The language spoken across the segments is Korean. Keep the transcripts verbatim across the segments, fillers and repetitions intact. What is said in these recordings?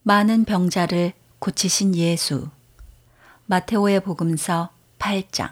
많은 병자를 고치신 예수. 마테오의 복음서 팔 장.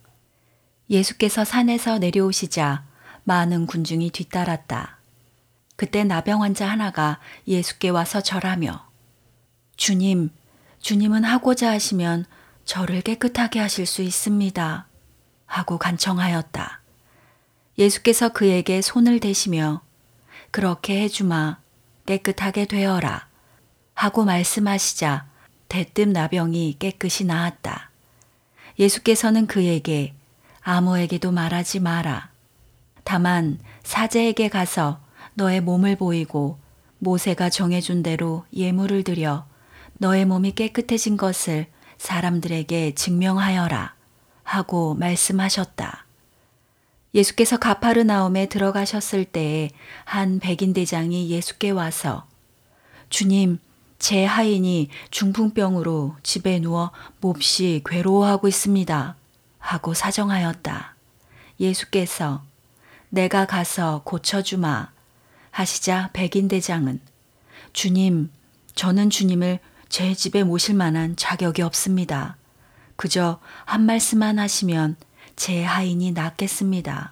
예수께서 산에서 내려오시자 많은 군중이 뒤따랐다. 그때 나병 환자 하나가 예수께 와서 절하며 주님, 주님은 하고자 하시면 저를 깨끗하게 하실 수 있습니다. 하고 간청하였다. 예수께서 그에게 손을 대시며 그렇게 해주마, 깨끗하게 되어라. 하고 말씀하시자 대뜸 나병이 깨끗이 나았다. 예수께서는 그에게 아무에게도 말하지 마라. 다만 사제에게 가서 너의 몸을 보이고 모세가 정해준 대로 예물을 드려 너의 몸이 깨끗해진 것을 사람들에게 증명하여라. 하고 말씀하셨다. 예수께서 가파르나움에 들어가셨을 때에 한 백인 대장이 예수께 와서 주님, 제 하인이 중풍병으로 집에 누워 몹시 괴로워하고 있습니다. 하고 사정하였다. 예수께서 내가 가서 고쳐주마 하시자 백인 대장은 주님, 저는 주님을 제 집에 모실 만한 자격이 없습니다. 그저 한 말씀만 하시면 제 하인이 낫겠습니다.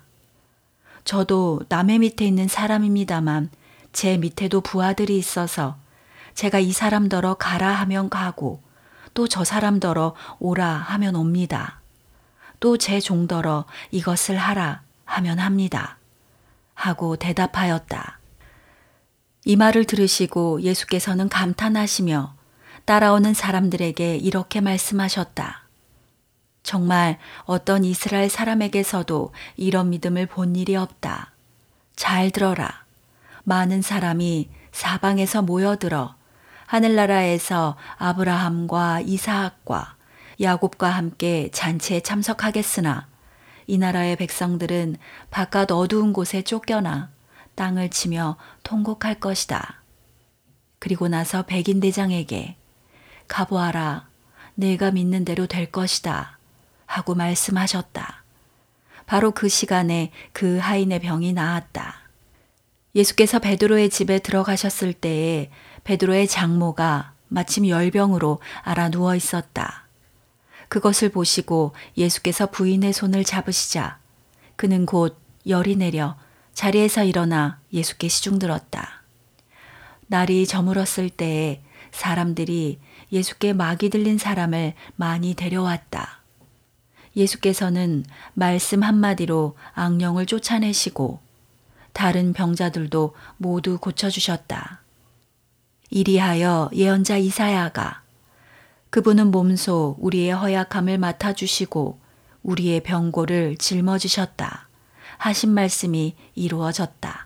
저도 남의 밑에 있는 사람입니다만 제 밑에도 부하들이 있어서 제가 이 사람더러 가라 하면 가고 또 저 사람더러 오라 하면 옵니다. 또 제 종더러 이것을 하라 하면 합니다. 하고 대답하였다. 이 말을 들으시고 예수께서는 감탄하시며 따라오는 사람들에게 이렇게 말씀하셨다. 정말 어떤 이스라엘 사람에게서도 이런 믿음을 본 일이 없다. 잘 들어라. 많은 사람이 사방에서 모여들어 하늘나라에서 아브라함과 이사학과 야곱과 함께 잔치에 참석하겠으나 이 나라의 백성들은 바깥 어두운 곳에 쫓겨나 땅을 치며 통곡할 것이다. 그리고 나서 백인 대장에게 가보아라. 내가 믿는 대로 될 것이다. 하고 말씀하셨다. 바로 그 시간에 그 하인의 병이 나았다. 예수께서 베드로의 집에 들어가셨을 때에 베드로의 장모가 마침 열병으로 앓아 누워 있었다. 그것을 보시고 예수께서 부인의 손을 잡으시자 그는 곧 열이 내려 자리에서 일어나 예수께 시중들었다. 날이 저물었을 때에 사람들이 예수께 마귀 들린 사람을 많이 데려왔다. 예수께서는 말씀 한마디로 악령을 쫓아내시고 다른 병자들도 모두 고쳐주셨다. 이리하여 예언자 이사야가 그분은 몸소 우리의 허약함을 맡아주시고 우리의 병고를 짊어지셨다 하신 말씀이 이루어졌다.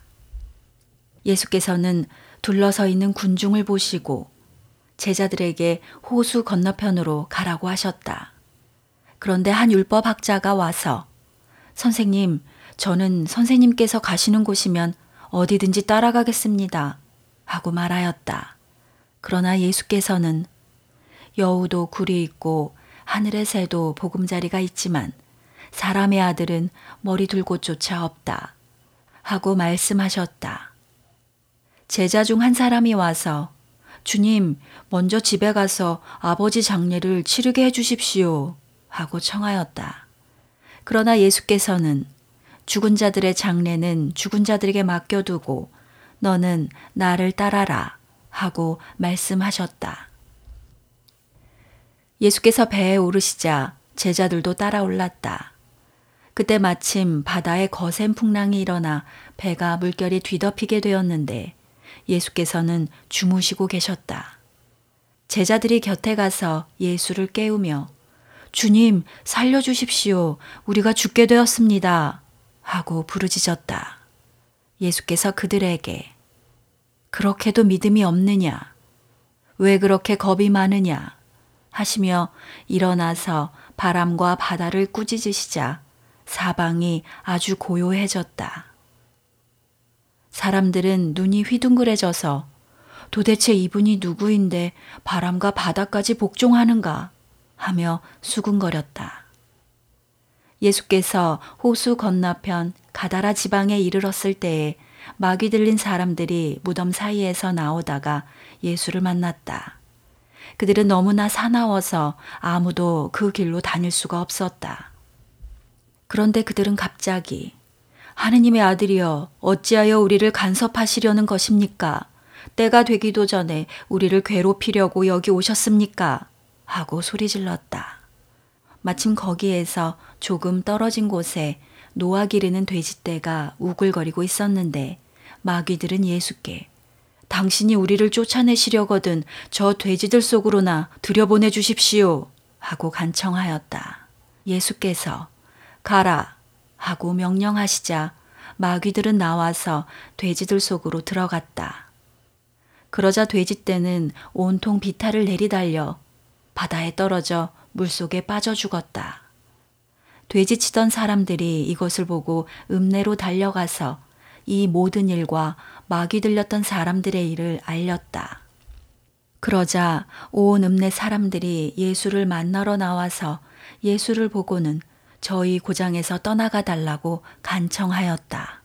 예수께서는 둘러서 있는 군중을 보시고 제자들에게 호수 건너편으로 가라고 하셨다. 그런데 한 율법학자가 와서 선생님, 저는 선생님께서 가시는 곳이면 어디든지 따라가겠습니다. 하고 말하였다. 그러나 예수께서는 여우도 굴이 있고 하늘의 새도 보금자리가 있지만 사람의 아들은 머리 둘 곳조차 없다. 하고 말씀하셨다. 제자 중 한 사람이 와서 주님, 먼저 집에 가서 아버지 장례를 치르게 해주십시오. 하고 청하였다. 그러나 예수께서는 죽은 자들의 장례는 죽은 자들에게 맡겨두고 너는 나를 따라라 하고 말씀하셨다. 예수께서 배에 오르시자 제자들도 따라 올랐다. 그때 마침 바다에 거센 풍랑이 일어나 배가 물결이 뒤덮이게 되었는데 예수께서는 주무시고 계셨다. 제자들이 곁에 가서 예수를 깨우며 주님, 살려주십시오. 우리가 죽게 되었습니다. 하고 부르짖었다. 예수께서 그들에게 그렇게도 믿음이 없느냐? 왜 그렇게 겁이 많으냐? 하시며 일어나서 바람과 바다를 꾸짖으시자 사방이 아주 고요해졌다. 사람들은 눈이 휘둥그레져서 도대체 이분이 누구인데 바람과 바다까지 복종하는가? 하며 수군거렸다. 예수께서 호수 건너편 가다라 지방에 이르렀을 때에 마귀 들린 사람들이 무덤 사이에서 나오다가 예수를 만났다. 그들은 너무나 사나워서 아무도 그 길로 다닐 수가 없었다. 그런데 그들은 갑자기 하느님의 아들이여 어찌하여 우리를 간섭하시려는 것입니까? 때가 되기도 전에 우리를 괴롭히려고 여기 오셨습니까? 하고 소리질렀다. 마침 거기에서 조금 떨어진 곳에 노아 기르는 돼지떼가 우글거리고 있었는데 마귀들은 예수께 당신이 우리를 쫓아내시려거든 저 돼지들 속으로나 들여보내 주십시오 하고 간청하였다. 예수께서 가라 하고 명령하시자 마귀들은 나와서 돼지들 속으로 들어갔다. 그러자 돼지떼는 온통 비탈을 내리달려 바다에 떨어져 물속에 빠져 죽었다. 돼지치던 사람들이 이것을 보고 읍내로 달려가서 이 모든 일과 마귀 들렸던 사람들의 일을 알렸다. 그러자 온 읍내 사람들이 예수를 만나러 나와서 예수를 보고는 저희 고장에서 떠나가 달라고 간청하였다.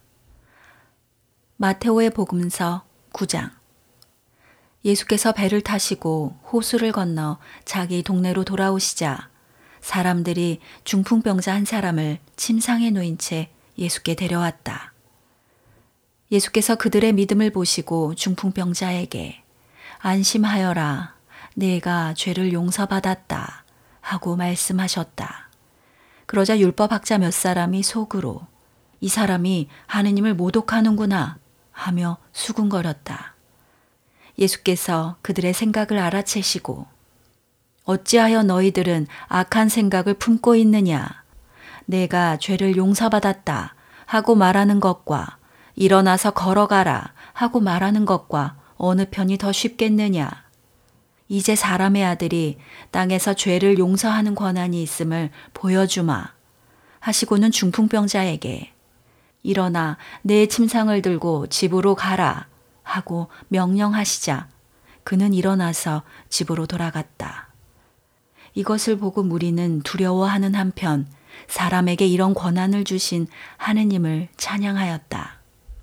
마테오의 복음서 구 장. 예수께서 배를 타시고 호수를 건너 자기 동네로 돌아오시자 사람들이 중풍병자 한 사람을 침상에 놓인 채 예수께 데려왔다. 예수께서 그들의 믿음을 보시고 중풍병자에게 안심하여라, 네가 죄를 용서받았다 하고 말씀하셨다. 그러자 율법학자 몇 사람이 속으로 이 사람이 하느님을 모독하는구나 하며 수군거렸다. 예수께서 그들의 생각을 알아채시고 어찌하여 너희들은 악한 생각을 품고 있느냐? 내가 죄를 용서받았다 하고 말하는 것과 일어나서 걸어가라 하고 말하는 것과 어느 편이 더 쉽겠느냐? 이제 사람의 아들이 땅에서 죄를 용서하는 권한이 있음을 보여주마 하시고는 중풍병자에게 일어나 내 침상을 들고 집으로 가라 하고 명령하시자 그는 일어나서 집으로 돌아갔다. 이것을 보고 무리는 두려워하는 한편 사람에게 이런 권한을 주신 하느님을 찬양하였다.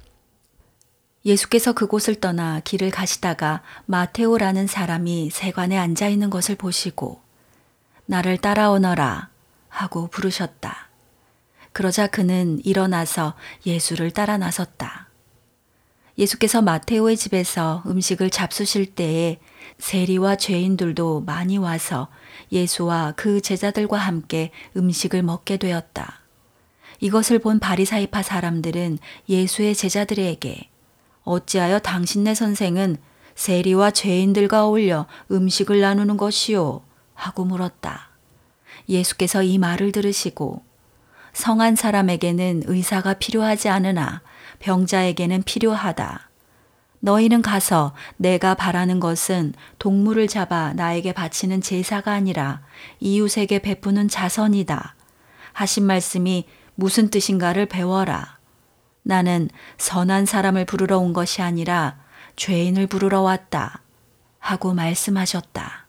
예수께서 그곳을 떠나 길을 가시다가 마테오라는 사람이 세관에 앉아 있는 것을 보시고 나를 따라오너라 하고 부르셨다. 그러자 그는 일어나서 예수를 따라 나섰다. 예수께서 마테오의 집에서 음식을 잡수실 때에 세리와 죄인들도 많이 와서 예수와 그 제자들과 함께 음식을 먹게 되었다. 이것을 본 바리사이파 사람들은 예수의 제자들에게 어찌하여 당신네 선생은 세리와 죄인들과 어울려 음식을 나누는 것이요? 하고 물었다. 예수께서 이 말을 들으시고 성한 사람에게는 의사가 필요하지 않으나 병자에게는 필요하다. 너희는 가서 내가 바라는 것은 동물을 잡아 나에게 바치는 제사가 아니라 이웃에게 베푸는 자선이다. 하신 말씀이 무슨 뜻인가를 배워라. 나는 선한 사람을 부르러 온 것이 아니라 죄인을 부르러 왔다. 하고 말씀하셨다.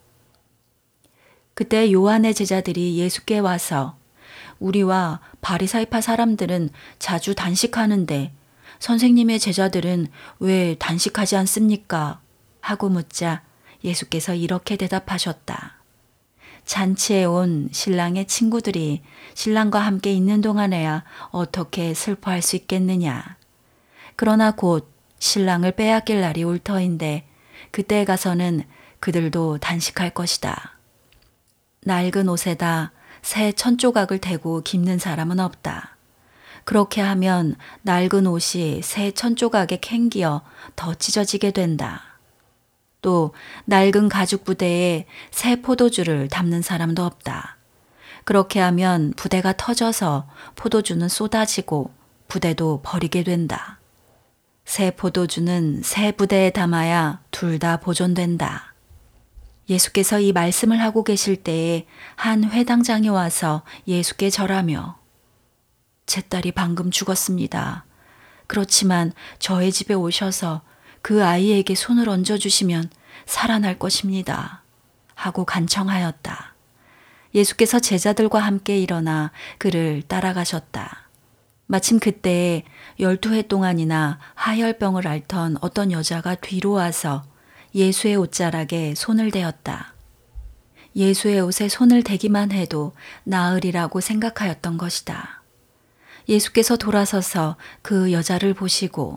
그때 요한의 제자들이 예수께 와서 우리와 바리사이파 사람들은 자주 단식하는데 선생님의 제자들은 왜 단식하지 않습니까? 하고 묻자 예수께서 이렇게 대답하셨다. 잔치에 온 신랑의 친구들이 신랑과 함께 있는 동안에야 어떻게 슬퍼할 수 있겠느냐. 그러나 곧 신랑을 빼앗길 날이 올 터인데 그때에 가서는 그들도 단식할 것이다. 낡은 옷에다 새 천조각을 대고 깁는 사람은 없다. 그렇게 하면 낡은 옷이 새 천조각에 캥기어 더 찢어지게 된다. 또 낡은 가죽 부대에 새 포도주를 담는 사람도 없다. 그렇게 하면 부대가 터져서 포도주는 쏟아지고 부대도 버리게 된다. 새 포도주는 새 부대에 담아야 둘 다 보존된다. 예수께서 이 말씀을 하고 계실 때에 한 회당장이 와서 예수께 절하며 제 딸이 방금 죽었습니다. 그렇지만 저의 집에 오셔서 그 아이에게 손을 얹어주시면 살아날 것입니다. 하고 간청하였다. 예수께서 제자들과 함께 일어나 그를 따라가셨다. 마침 그때에 열두 해 동안이나 하혈병을 앓던 어떤 여자가 뒤로 와서 예수의 옷자락에 손을 대었다. 예수의 옷에 손을 대기만 해도 나으리라고 생각하였던 것이다. 예수께서 돌아서서 그 여자를 보시고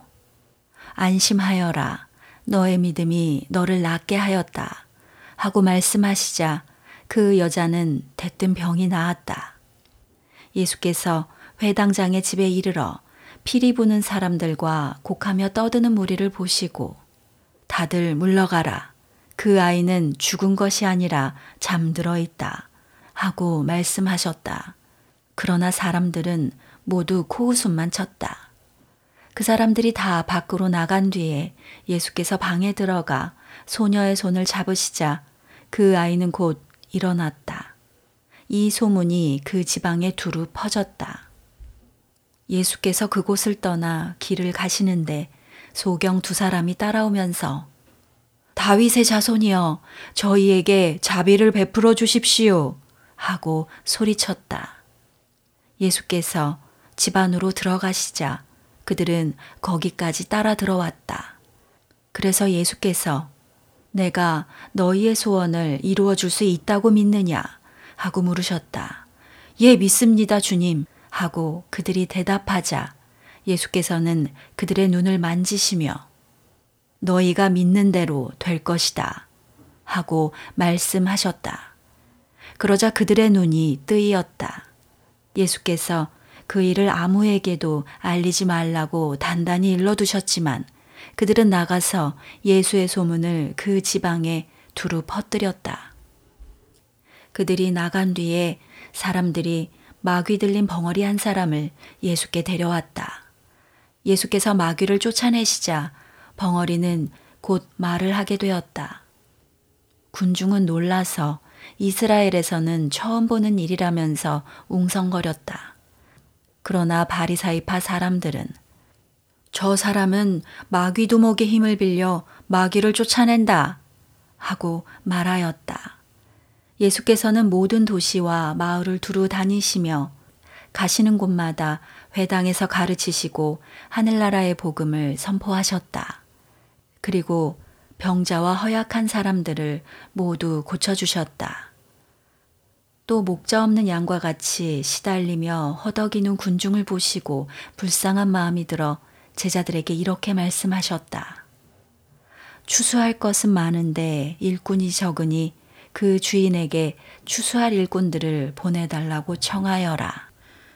안심하여라, 너의 믿음이 너를 낫게 하였다 하고 말씀하시자 그 여자는 대뜸 병이 나았다. 예수께서 회당장의 집에 이르러 피리 부는 사람들과 곡하며 떠드는 무리를 보시고 다들 물러가라, 그 아이는 죽은 것이 아니라 잠들어 있다 하고 말씀하셨다. 그러나 사람들은 모두 코웃음만 쳤다. 그 사람들이 다 밖으로 나간 뒤에 예수께서 방에 들어가 소녀의 손을 잡으시자 그 아이는 곧 일어났다. 이 소문이 그 지방에 두루 퍼졌다. 예수께서 그곳을 떠나 길을 가시는데 소경 두 사람이 따라오면서 다윗의 자손이여, 저희에게 자비를 베풀어 주십시오 하고 소리쳤다. 예수께서 집 안으로 들어가시자 그들은 거기까지 따라 들어왔다. 그래서 예수께서 내가 너희의 소원을 이루어 줄 수 있다고 믿느냐 하고 물으셨다. 예, 믿습니다, 주님 하고 그들이 대답하자 예수께서는 그들의 눈을 만지시며 너희가 믿는 대로 될 것이다 하고 말씀하셨다. 그러자 그들의 눈이 뜨이었다. 예수께서 그 일을 아무에게도 알리지 말라고 단단히 일러두셨지만 그들은 나가서 예수의 소문을 그 지방에 두루 퍼뜨렸다. 그들이 나간 뒤에 사람들이 마귀 들린 벙어리 한 사람을 예수께 데려왔다. 예수께서 마귀를 쫓아내시자 벙어리는 곧 말을 하게 되었다. 군중은 놀라서 이스라엘에서는 처음 보는 일이라면서 웅성거렸다. 그러나 바리사이파 사람들은 저 사람은 마귀 두목의 힘을 빌려 마귀를 쫓아낸다 하고 말하였다. 예수께서는 모든 도시와 마을을 두루 다니시며 가시는 곳마다 회당에서 가르치시고 하늘나라의 복음을 선포하셨다. 그리고 병자와 허약한 사람들을 모두 고쳐주셨다. 또 목자 없는 양과 같이 시달리며 허덕이는 군중을 보시고 불쌍한 마음이 들어 제자들에게 이렇게 말씀하셨다. 추수할 것은 많은데 일꾼이 적으니 그 주인에게 추수할 일꾼들을 보내달라고 청하여라.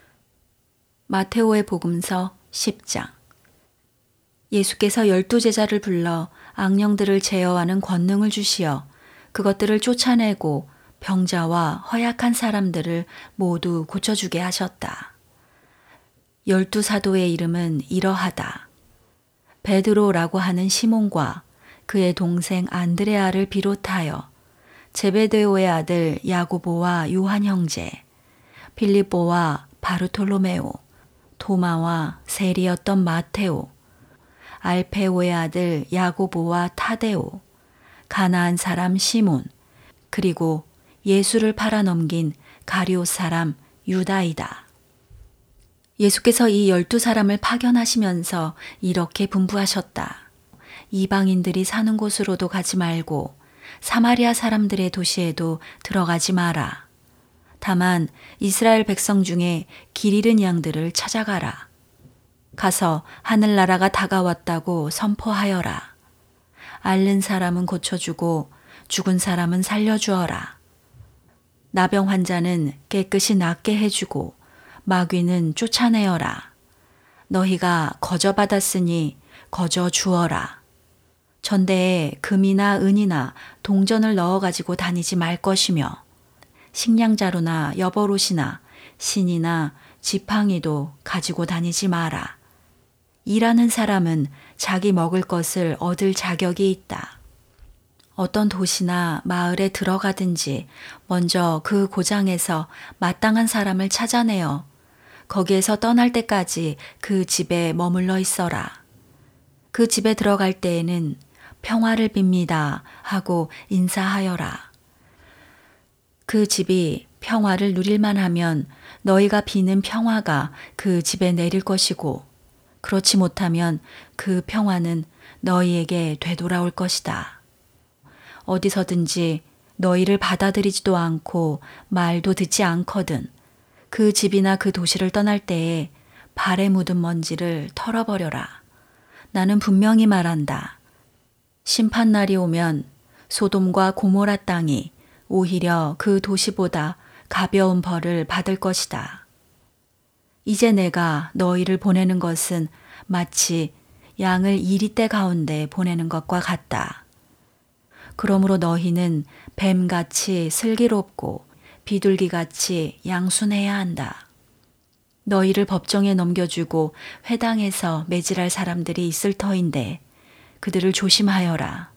마테오의 복음서 십 장. 예수께서 열두 제자를 불러 악령들을 제어하는 권능을 주시어 그것들을 쫓아내고 병자와 허약한 사람들을 모두 고쳐주게 하셨다. 열두 사도의 이름은 이러하다. 베드로라고 하는 시몬과 그의 동생 안드레아를 비롯하여 제베데오의 아들 야고보와 요한 형제, 빌립보와 바르톨로메오, 도마와 세리였던 마테오, 알페오의 아들 야고보와 타데오, 가나안 사람 시몬, 그리고 예수를 팔아넘긴 가룟 사람 유다이다. 예수께서 이 열두 사람을 파견하시면서 이렇게 분부하셨다. 이방인들이 사는 곳으로도 가지 말고 사마리아 사람들의 도시에도 들어가지 마라. 다만 이스라엘 백성 중에 길 잃은 양들을 찾아가라. 가서 하늘나라가 다가왔다고 선포하여라. 앓는 사람은 고쳐주고 죽은 사람은 살려주어라. 나병 환자는 깨끗이 낫게 해주고 마귀는 쫓아내어라. 너희가 거저 받았으니 거저 주어라. 전대에 금이나 은이나 동전을 넣어가지고 다니지 말 것이며 식량자루나 여벌옷이나 신이나 지팡이도 가지고 다니지 마라. 일하는 사람은 자기 먹을 것을 얻을 자격이 있다. 어떤 도시나 마을에 들어가든지 먼저 그 고장에서 마땅한 사람을 찾아내어 거기에서 떠날 때까지 그 집에 머물러 있어라. 그 집에 들어갈 때에는 평화를 빕니다 하고 인사하여라. 그 집이 평화를 누릴만 하면 너희가 비는 평화가 그 집에 내릴 것이고 그렇지 못하면 그 평화는 너희에게 되돌아올 것이다. 어디서든지 너희를 받아들이지도 않고 말도 듣지 않거든 그 집이나 그 도시를 떠날 때에 발에 묻은 먼지를 털어버려라. 나는 분명히 말한다. 심판날이 오면 소돔과 고모라 땅이 오히려 그 도시보다 가벼운 벌을 받을 것이다. 이제 내가 너희를 보내는 것은 마치 양을 이리떼 가운데 보내는 것과 같다. 그러므로 너희는 뱀같이 슬기롭고 비둘기같이 양순해야 한다. 너희를 법정에 넘겨주고 회당에서 매질할 사람들이 있을 터인데 그들을 조심하여라.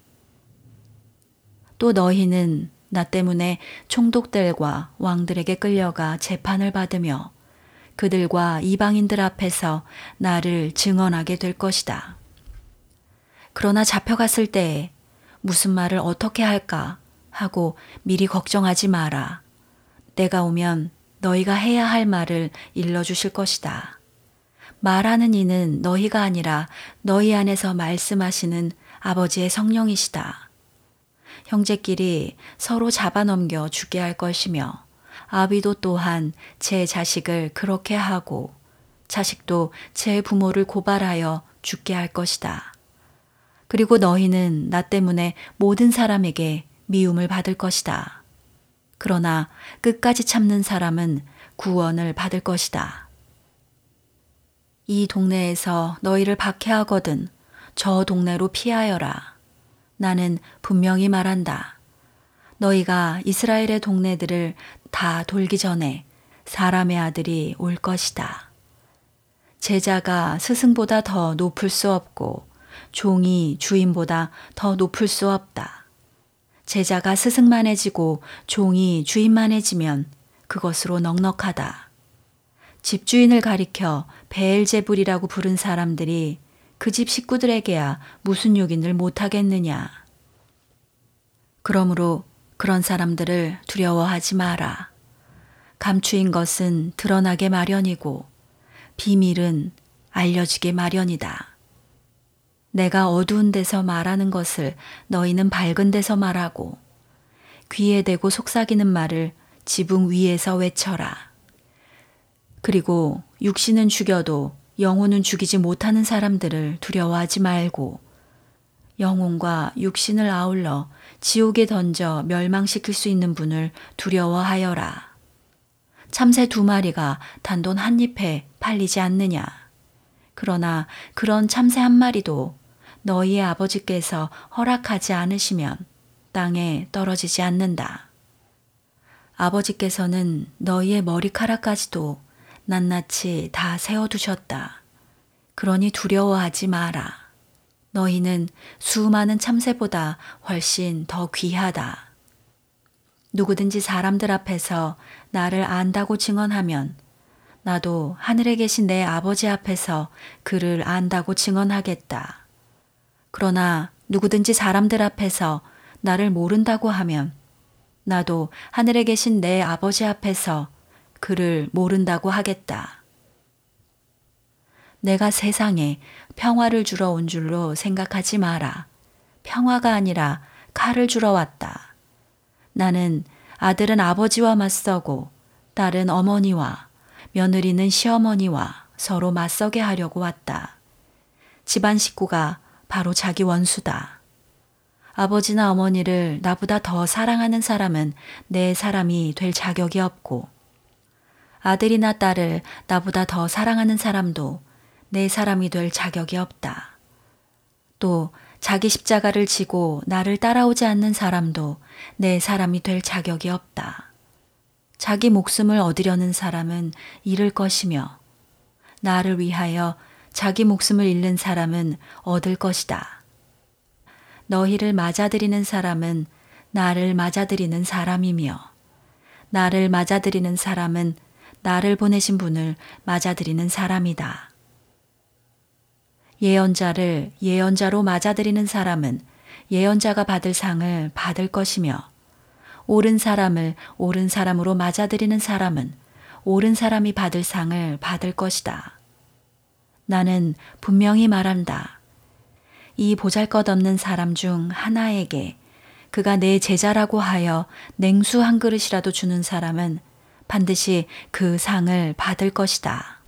또 너희는 나 때문에 총독들과 왕들에게 끌려가 재판을 받으며 그들과 이방인들 앞에서 나를 증언하게 될 것이다. 그러나 잡혀갔을 때에 무슨 말을 어떻게 할까 하고 미리 걱정하지 마라. 내가 오면 너희가 해야 할 말을 일러주실 것이다. 말하는 이는 너희가 아니라 너희 안에서 말씀하시는 아버지의 성령이시다. 형제끼리 서로 잡아넘겨 죽게 할 것이며 아비도 또한 제 자식을 그렇게 하고 자식도 제 부모를 고발하여 죽게 할 것이다. 그리고 너희는 나 때문에 모든 사람에게 미움을 받을 것이다. 그러나 끝까지 참는 사람은 구원을 받을 것이다. 이 동네에서 너희를 박해하거든 저 동네로 피하여라. 나는 분명히 말한다. 너희가 이스라엘의 동네들을 다 돌기 전에 사람의 아들이 올 것이다. 제자가 스승보다 더 높을 수 없고 종이 주인보다 더 높을 수 없다. 제자가 스승만해지고 종이 주인만해지면 그것으로 넉넉하다. 집주인을 가리켜 베엘제불이라고 부른 사람들이 그 집 식구들에게야 무슨 욕인을 못하겠느냐. 그러므로 그런 사람들을 두려워하지 마라. 감추인 것은 드러나게 마련이고 비밀은 알려지게 마련이다. 내가 어두운 데서 말하는 것을 너희는 밝은 데서 말하고 귀에 대고 속삭이는 말을 지붕 위에서 외쳐라. 그리고 육신은 죽여도 영혼은 죽이지 못하는 사람들을 두려워하지 말고 영혼과 육신을 아울러 지옥에 던져 멸망시킬 수 있는 분을 두려워하여라. 참새 두 마리가 단돈 한 잎에 팔리지 않느냐. 그러나 그런 참새 한 마리도 너희의 아버지께서 허락하지 않으시면 땅에 떨어지지 않는다. 아버지께서는 너희의 머리카락까지도 낱낱이 다 세워두셨다. 그러니 두려워하지 마라. 너희는 수많은 참새보다 훨씬 더 귀하다. 누구든지 사람들 앞에서 나를 안다고 증언하면 나도 하늘에 계신 내 아버지 앞에서 그를 안다고 증언하겠다. 그러나 누구든지 사람들 앞에서 나를 모른다고 하면 나도 하늘에 계신 내 아버지 앞에서 그를 모른다고 하겠다. 내가 세상에 평화를 주러 온 줄로 생각하지 마라. 평화가 아니라 칼을 주러 왔다. 나는 아들은 아버지와 맞서고 딸은 어머니와 며느리는 시어머니와 서로 맞서게 하려고 왔다. 집안 식구가 바로 자기 원수다. 아버지나 어머니를 나보다 더 사랑하는 사람은 내 사람이 될 자격이 없고 아들이나 딸을 나보다 더 사랑하는 사람도 내 사람이 될 자격이 없다. 또 자기 십자가를 지고 나를 따라오지 않는 사람도 내 사람이 될 자격이 없다. 자기 목숨을 얻으려는 사람은 잃을 것이며 나를 위하여 자기 목숨을 잃는 사람은 얻을 것이다. 너희를 맞아들이는 사람은 나를 맞아들이는 사람이며 나를 맞아들이는 사람은 나를 보내신 분을 맞아들이는 사람이다. 예언자를 예언자로 맞아들이는 사람은 예언자가 받을 상을 받을 것이며 옳은 사람을 옳은 사람으로 맞아들이는 사람은 옳은 사람이 받을 상을 받을 것이다. 나는 분명히 말한다. 이 보잘것없는 사람 중 하나에게 그가 내 제자라고 하여 냉수 한 그릇이라도 주는 사람은 반드시 그 상을 받을 것이다.